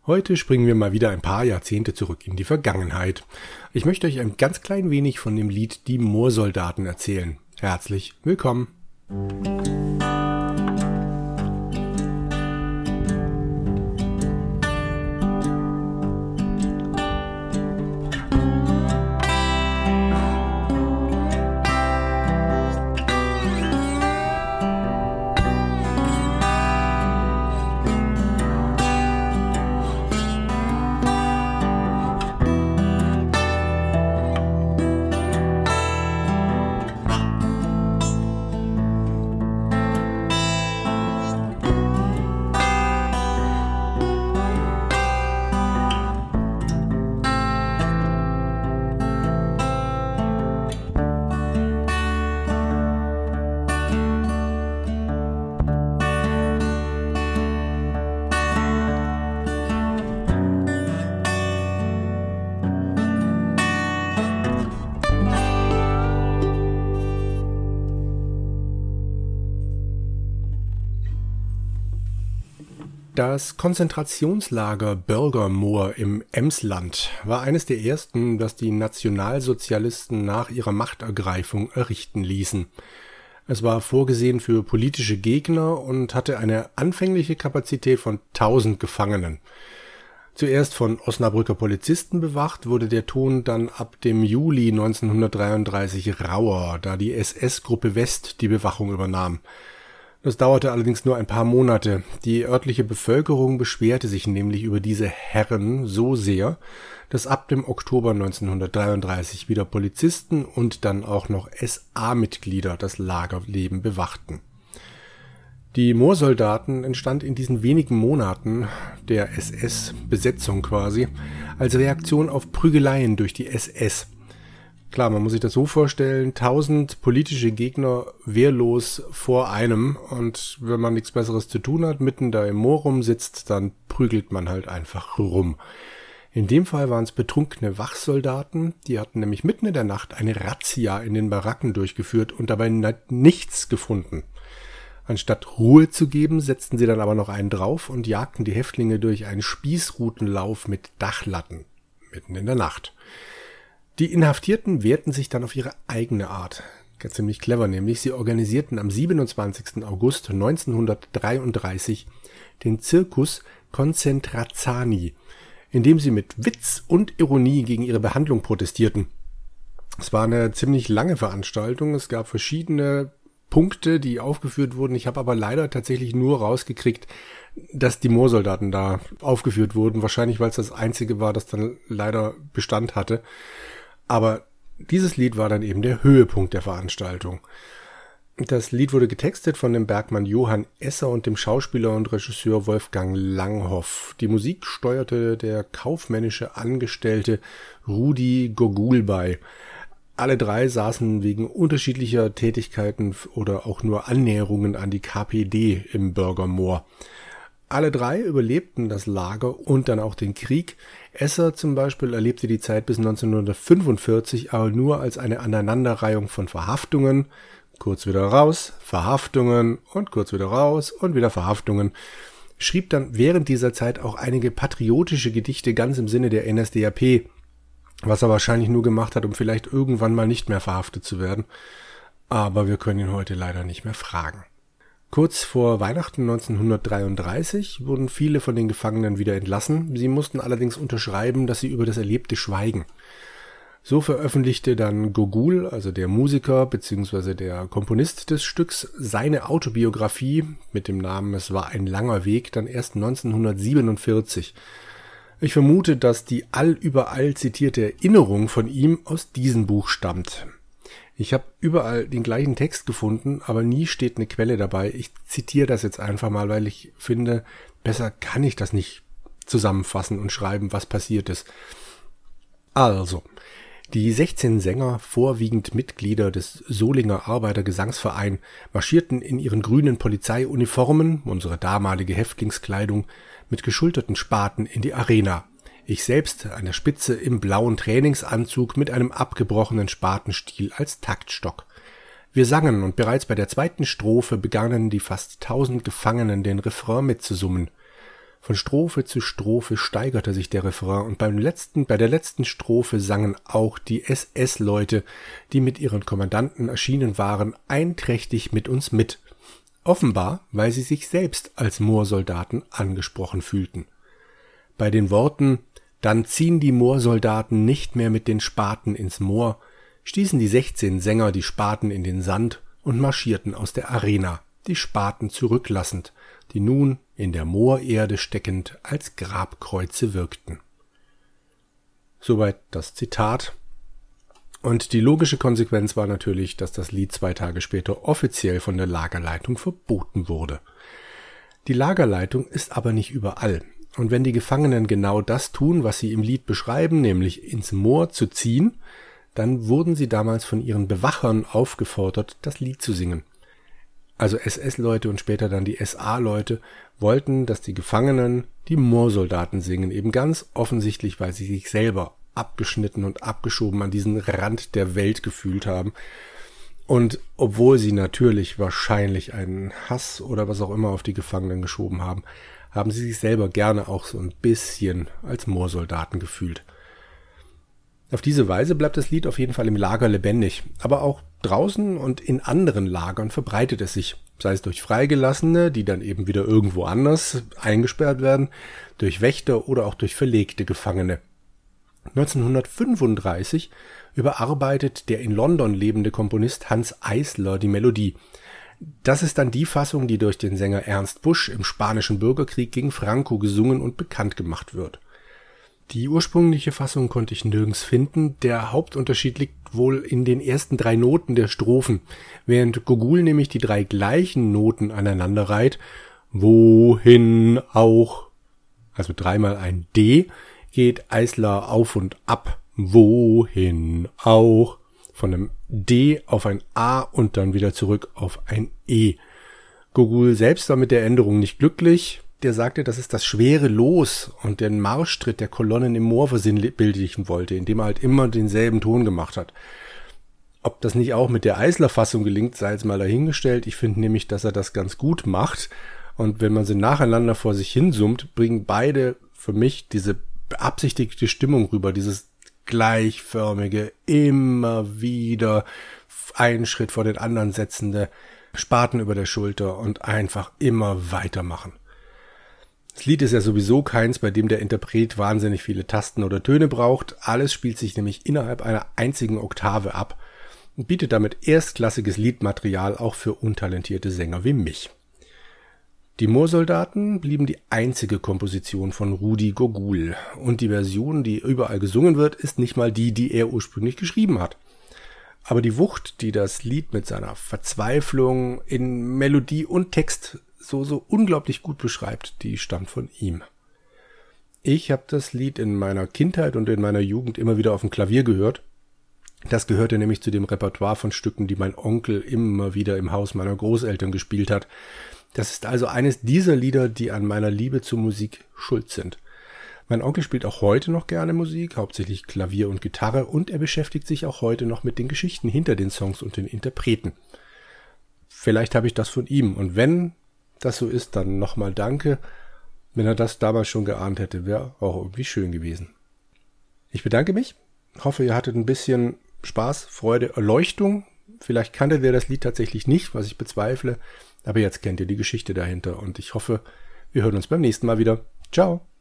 Heute springen wir mal wieder ein paar Jahrzehnte zurück in die Vergangenheit. Ich möchte euch ein ganz klein wenig von dem Lied Die Moorsoldaten erzählen. Herzlich willkommen! Das Konzentrationslager Börgermoor im Emsland war eines der ersten, das die Nationalsozialisten nach ihrer Machtergreifung errichten ließen. Es war vorgesehen für politische Gegner und hatte eine anfängliche Kapazität von 1000 Gefangenen. Zuerst von Osnabrücker Polizisten bewacht, wurde der Ton dann ab dem Juli 1933 rauer, da die SS-Gruppe West die Bewachung übernahm. Das dauerte allerdings nur ein paar Monate. Die örtliche Bevölkerung beschwerte sich nämlich über diese Herren so sehr, dass ab dem Oktober 1933 wieder Polizisten und dann auch noch SA-Mitglieder das Lagerleben bewachten. Die Moorsoldaten entstand in diesen wenigen Monaten der SS-Besetzung quasi als Reaktion auf Prügeleien durch die SS. Klar, man muss sich das so vorstellen, 1000 politische Gegner wehrlos vor einem, und wenn man nichts Besseres zu tun hat, mitten da im Moor rumsitzt, dann prügelt man halt einfach rum. In dem Fall waren es betrunkene Wachsoldaten, die hatten nämlich mitten in der Nacht eine Razzia in den Baracken durchgeführt und dabei nichts gefunden. Anstatt Ruhe zu geben, setzten sie dann aber noch einen drauf und jagten die Häftlinge durch einen Spießrutenlauf mit Dachlatten, mitten in der Nacht. Die Inhaftierten wehrten sich dann auf ihre eigene Art. Ziemlich clever nämlich. Sie organisierten am 27. August 1933 den Circus Concentrazzani, in dem sie mit Witz und Ironie gegen ihre Behandlung protestierten. Es war eine ziemlich lange Veranstaltung. Es gab verschiedene Punkte, die aufgeführt wurden. Ich habe aber leider tatsächlich nur rausgekriegt, dass die Moorsoldaten da aufgeführt wurden. Wahrscheinlich, weil es das einzige war, das dann leider Bestand hatte. Aber dieses Lied war dann eben der Höhepunkt der Veranstaltung. Das Lied wurde getextet von dem Bergmann Johann Esser und dem Schauspieler und Regisseur Wolfgang Langhoff. Die Musik steuerte der kaufmännische Angestellte Rudi Gogul bei. Alle drei saßen wegen unterschiedlicher Tätigkeiten oder auch nur Annäherungen an die KPD im Börgermoor. Alle drei überlebten das Lager und dann auch den Krieg. Esser zum Beispiel erlebte die Zeit bis 1945 aber nur als eine Aneinanderreihung von Verhaftungen, kurz wieder raus, Verhaftungen und kurz wieder raus und wieder Verhaftungen. Schrieb dann während dieser Zeit auch einige patriotische Gedichte ganz im Sinne der NSDAP, was er wahrscheinlich nur gemacht hat, um vielleicht irgendwann mal nicht mehr verhaftet zu werden. Aber wir können ihn heute leider nicht mehr fragen. Kurz vor Weihnachten 1933 wurden viele von den Gefangenen wieder entlassen. Sie mussten allerdings unterschreiben, dass sie über das Erlebte schweigen. So veröffentlichte dann Gogul, also der Musiker bzw. der Komponist des Stücks, seine Autobiografie mit dem Namen Es war ein langer Weg dann erst 1947. Ich vermute, dass die allüberall zitierte Erinnerung von ihm aus diesem Buch stammt. Ich habe überall den gleichen Text gefunden, aber nie steht eine Quelle dabei. Ich zitiere das jetzt einfach mal, weil ich finde, besser kann ich das nicht zusammenfassen und schreiben, was passiert ist. Also, die 16 Sänger, vorwiegend Mitglieder des Solinger Arbeitergesangsverein, marschierten in ihren grünen Polizeiuniformen, unsere damalige Häftlingskleidung, mit geschulterten Spaten in die Arena. Ich selbst an der Spitze im blauen Trainingsanzug mit einem abgebrochenen Spatenstiel als Taktstock. Wir sangen und bereits bei der zweiten Strophe begannen die fast 1000 Gefangenen den Refrain mitzusummen. Von Strophe zu Strophe steigerte sich der Refrain und bei der letzten Strophe sangen auch die SS-Leute, die mit ihren Kommandanten erschienen waren, einträchtig mit uns mit. Offenbar, weil sie sich selbst als Moorsoldaten angesprochen fühlten. Bei den Worten »Dann ziehen die Moorsoldaten nicht mehr mit den Spaten ins Moor« stießen die 16 Sänger die Spaten in den Sand und marschierten aus der Arena, die Spaten zurücklassend, die nun in der Moorerde steckend als Grabkreuze wirkten. Soweit das Zitat. Und die logische Konsequenz war natürlich, dass das Lied 2 Tage später offiziell von der Lagerleitung verboten wurde. Die Lagerleitung ist aber nicht überall. Und wenn die Gefangenen genau das tun, was sie im Lied beschreiben, nämlich ins Moor zu ziehen, dann wurden sie damals von ihren Bewachern aufgefordert, das Lied zu singen. Also SS-Leute und später dann die SA-Leute wollten, dass die Gefangenen die Moorsoldaten singen, eben ganz offensichtlich, weil sie sich selber abgeschnitten und abgeschoben an diesen Rand der Welt gefühlt haben. Und obwohl sie natürlich wahrscheinlich einen Hass oder was auch immer auf die Gefangenen geschoben haben, haben sie sich selber gerne auch so ein bisschen als Moorsoldaten gefühlt. Auf diese Weise bleibt das Lied auf jeden Fall im Lager lebendig, aber auch draußen und in anderen Lagern verbreitet es sich, sei es durch Freigelassene, die dann eben wieder irgendwo anders eingesperrt werden, durch Wächter oder auch durch verlegte Gefangene. 1935 überarbeitet der in London lebende Komponist Hanns Eisler die Melodie. Das ist dann die Fassung, die durch den Sänger Ernst Busch im Spanischen Bürgerkrieg gegen Franco gesungen und bekannt gemacht wird. Die ursprüngliche Fassung konnte ich nirgends finden. Der Hauptunterschied liegt wohl in den ersten 3 Noten der Strophen, während Gogul nämlich die 3 gleichen Noten aneinander reiht. Wohin auch, also 3-mal ein D, geht Eisler auf und ab. Wohin auch, von einem D auf ein A und dann wieder zurück auf ein E. Gogul selbst war mit der Änderung nicht glücklich. Der sagte, dass es das schwere Los und den Marschtritt der Kolonnen im Moor versinnbildlichen wollte, indem er halt immer denselben Ton gemacht hat. Ob das nicht auch mit der Eisler-Fassung gelingt, sei jetzt mal dahingestellt. Ich finde nämlich, dass er das ganz gut macht. Und wenn man sie nacheinander vor sich hinsummt, bringen beide für mich diese beabsichtigte Stimmung rüber, dieses gleichförmige, immer wieder einen Schritt vor den anderen setzende, Spaten über der Schulter und einfach immer weitermachen. Das Lied ist ja sowieso keins, bei dem der Interpret wahnsinnig viele Tasten oder Töne braucht. Alles spielt sich nämlich innerhalb einer einzigen Oktave ab und bietet damit erstklassiges Liedmaterial auch für untalentierte Sänger wie mich. Die Moorsoldaten blieben die einzige Komposition von Rudi Gogul und die Version, die überall gesungen wird, ist nicht mal die, die er ursprünglich geschrieben hat. Aber die Wucht, die das Lied mit seiner Verzweiflung in Melodie und Text so unglaublich gut beschreibt, die stammt von ihm. Ich habe das Lied in meiner Kindheit und in meiner Jugend immer wieder auf dem Klavier gehört. Das gehörte nämlich zu dem Repertoire von Stücken, die mein Onkel immer wieder im Haus meiner Großeltern gespielt hat. Das ist also eines dieser Lieder, die an meiner Liebe zur Musik schuld sind. Mein Onkel spielt auch heute noch gerne Musik, hauptsächlich Klavier und Gitarre, und er beschäftigt sich auch heute noch mit den Geschichten hinter den Songs und den Interpreten. Vielleicht habe ich das von ihm, und wenn das so ist, dann nochmal danke. Wenn er das damals schon geahnt hätte, wäre auch irgendwie schön gewesen. Ich bedanke mich, hoffe, ihr hattet ein bisschen Spaß, Freude, Erleuchtung. Vielleicht kanntet ihr das Lied tatsächlich nicht, was ich bezweifle, aber jetzt kennt ihr die Geschichte dahinter und ich hoffe, wir hören uns beim nächsten Mal wieder. Ciao!